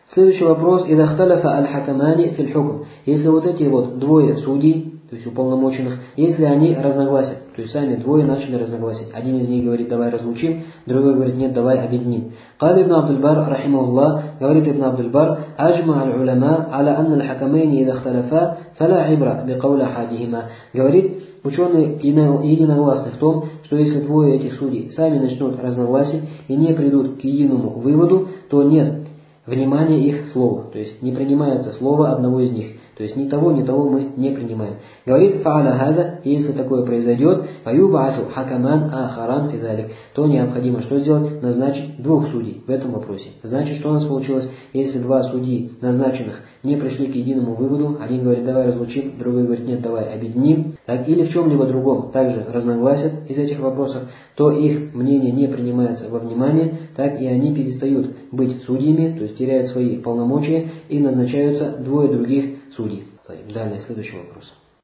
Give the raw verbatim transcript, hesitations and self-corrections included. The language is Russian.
Следующий вопрос. «Ида хталяфа аль-хакамани фил хукм». Если вот эти вот двое судей, то есть уполномоченных, если они разногласят, то есть сами двое начали разногласить. Один из них говорит, давай разлучим, другой говорит, нет, давай объединим. Кали ибн Абдул-Бар, рахимахуллах, говорит ибн Абдул-Бар, аджма аль-уляма, аля анна аль-хакамайни ида хталяфа, фаля ибра бикауля хадихима. Говорит, ученые единогласны в том, что если двое этих судей сами начнут разногласить и не придут к единому выводу, то нет внимания их слову, то есть не принимается слово одного из них. То есть ни того, ни того мы не принимаем. Говорит, фааля хада, если такое произойдет, фаюбаату хакаман ахаран физалик, то необходимо что сделать? Назначить двух судей в этом вопросе. Значит, что у нас получилось, если два судьи назначенных не пришли к единому выводу, один говорит, давай разлучим, другой говорит, нет, давай объединим, так, или в чем-либо другом также разногласят из этих вопросов, то их мнение не принимается во внимание, так и они перестают быть судьями, то есть теряют свои полномочия и назначаются двое других судей. Далее, следующий вопрос.